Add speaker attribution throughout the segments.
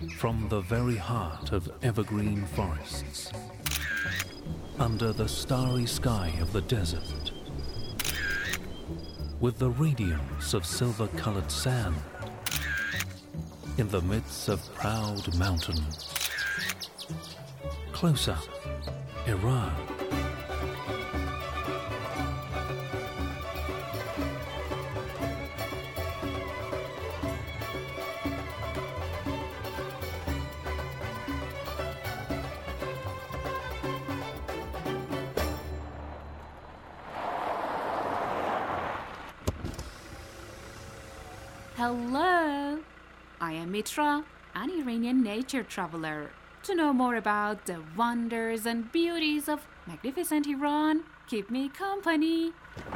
Speaker 1: from the very heart of evergreen forests, under the starry sky of the desert, with the radiance of silver-colored sand, in the midst of proud mountains. Close up, Iran.
Speaker 2: Hello, I am Mitra, an Iranian nature traveler. To know more about the wonders and beauties of magnificent Iran, keep me company.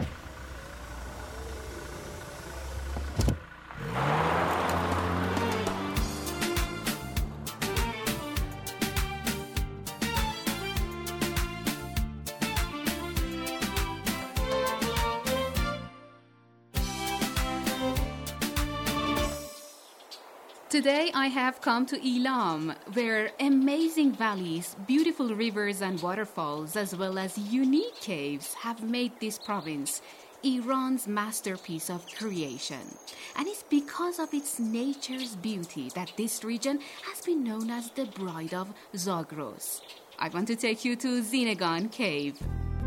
Speaker 2: Today I have come to Elam, where amazing valleys, beautiful rivers and waterfalls, as well as unique caves have made this province Iran's masterpiece of creation. And it's because of its nature's beauty that this region has been known as the Bride of Zagros. I want to take you to Zinegan Cave.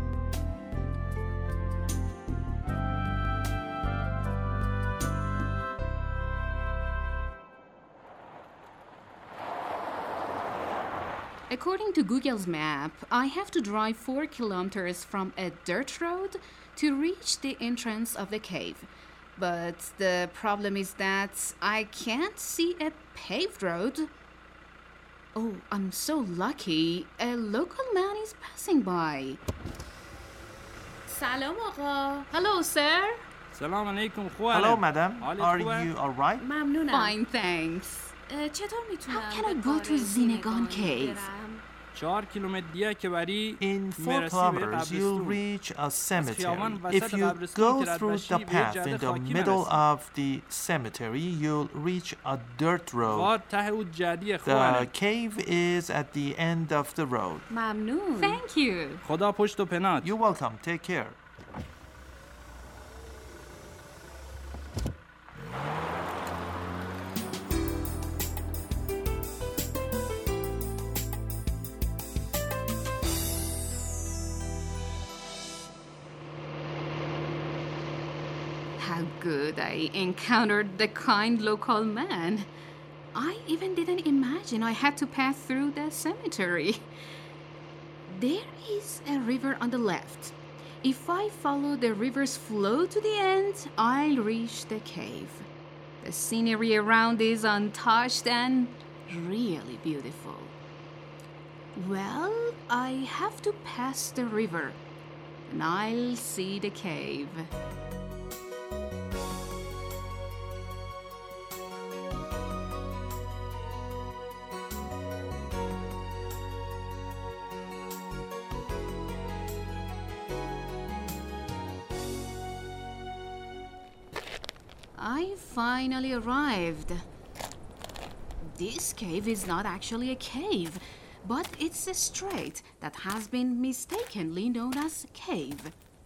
Speaker 2: According to Google's map, I have to drive 4 kilometers from a dirt road to reach the entrance of the cave. But the problem is that I can't see a paved road. Oh, I'm so lucky. A local man is passing by. Salam آقا. Hello, sir.
Speaker 3: سلام علیکم
Speaker 4: Hello, madam. Are you alright?
Speaker 2: ممنونم. Fine, thanks.
Speaker 5: چطور میتونم
Speaker 2: How can I go to Zinegan Cave?
Speaker 3: 4 kilometer دیگه که بری
Speaker 4: In 4 kilometers, you'll reach a cemetery. If you go through the path in the middle of the cemetery, you'll reach a dirt road. The cave is at the end of the road.
Speaker 2: ممنون. Thank you.
Speaker 3: خدا پشت و پناهت.
Speaker 4: You're welcome. Take care.
Speaker 2: How good I encountered the kind local man. I even didn't imagine I had to pass through the cemetery. There is a river on the left. If I follow the river's flow to the end, I'll reach the cave. The scenery around is untouched and really beautiful. Well, I have to pass the river, and I'll see the cave. I finally arrived. This cave is not actually a cave, but it's a strait that has been mistakenly known as cave.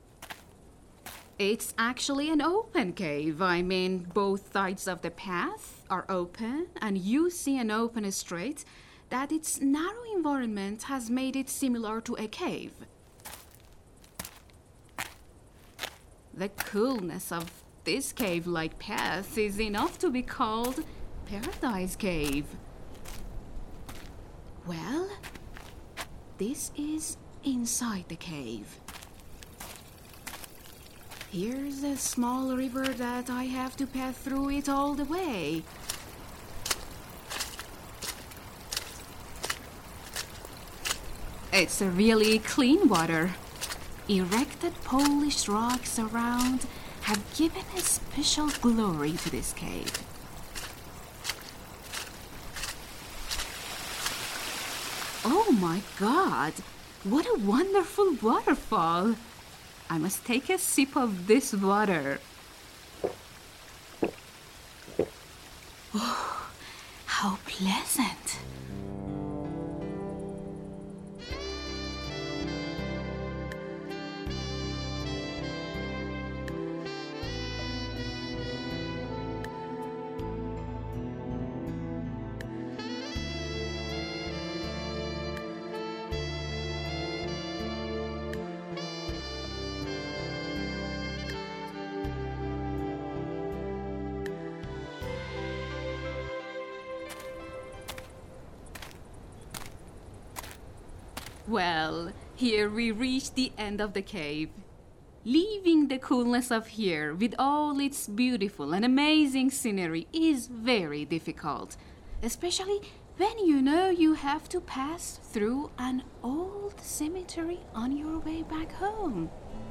Speaker 2: It's actually an open cave. I mean, both sides of the path are open, and you see an open strait that its narrow environment has made it similar to a cave. The coolness of this cave-like path is enough to be called Paradise Cave. Well, this is inside the cave. Here's a small river that I have to pass through it all the way. It's a really clean water. Erected polished rocks around have given a special glory to this cave. Oh my God! What a wonderful waterfall! I must take a sip of this water. Oh, how How pleasant. Well, here we reach the end of the cave. Leaving the coolness of here with all its beautiful and amazing scenery is very difficult, especially when you know you have to pass through an old cemetery on your way back home.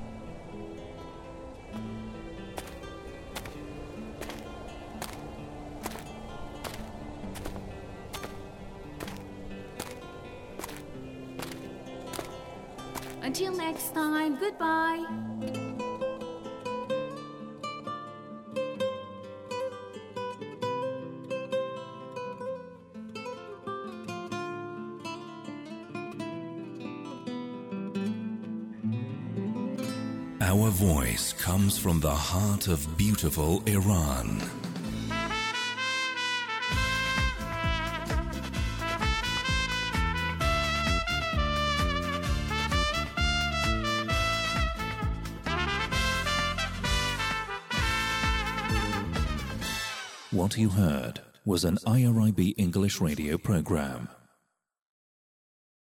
Speaker 2: Until next time, goodbye.
Speaker 5: Our voice comes from the heart of beautiful Iran. What you heard was an IRIB English radio program.